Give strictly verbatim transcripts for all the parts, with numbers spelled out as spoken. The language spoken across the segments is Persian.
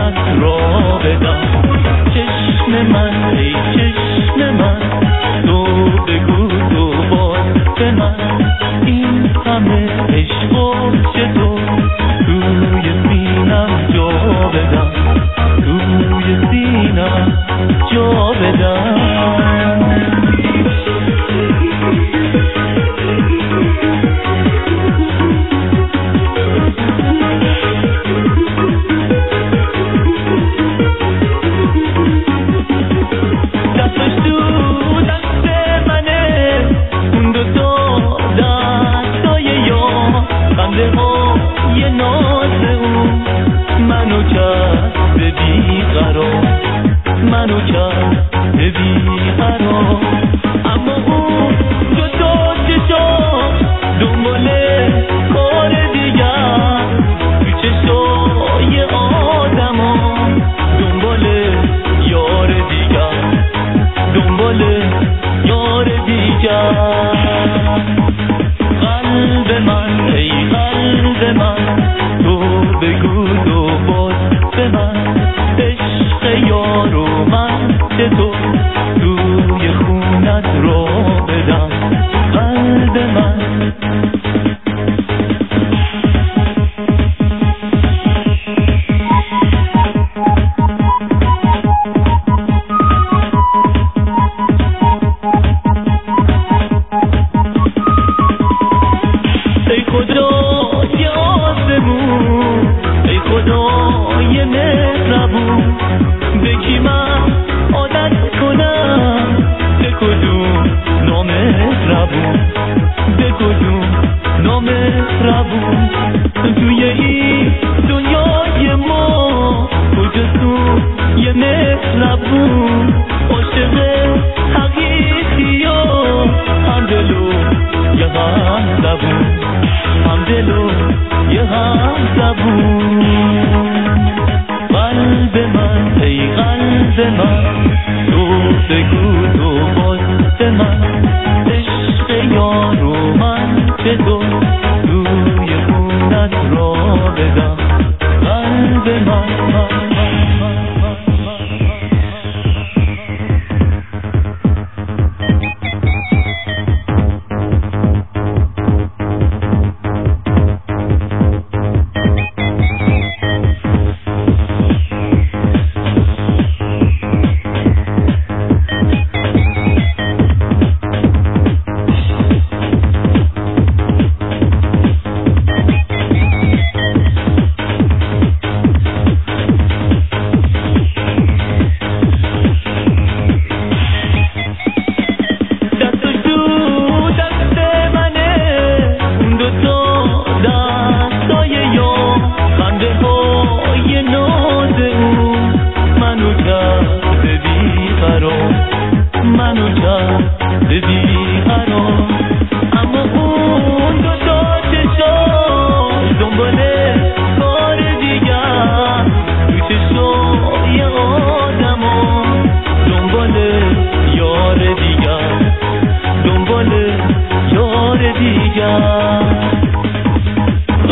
خونت را بدم. چشم من ای چشم من، تو بگو تو باز به من، این همه عشق و چطور توی سینم جا بدم، توی سینم جا بدم. منو کرد به بیقرار، اما اون جدا چشا دنبال کار دیگر، تو چشای آدم ها دنبال یار دیگر، دنبال یار دیگر. قلب من ای قلب من، تو بگو تو باز به من، عشق یارو من چطور توی خونت را بدم. قلب من ای خدای آسمون، ای خدای مهربون، به کی من عادت کنم، به کدوم نامهربون، به کدوم نامهربون. توی این دنیای ما کجاست یه مهربون، عاشق حقیقی ها هم دل و یه هم زبون، هم دل و یه هم زبون. قلب من ای قلب من، تو بگو تو باز به من، عشق یارو من چطور توی خونت را بدم. قلب من منو کرد به بیقرار، اما اون دو تا چشاش دنبال کار دیگر، تو چشای آدم ها دنبال یار دیگر، دنبال یار دیگر.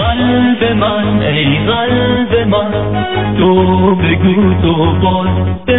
قلب من ای قلب من، تو بگو تو باز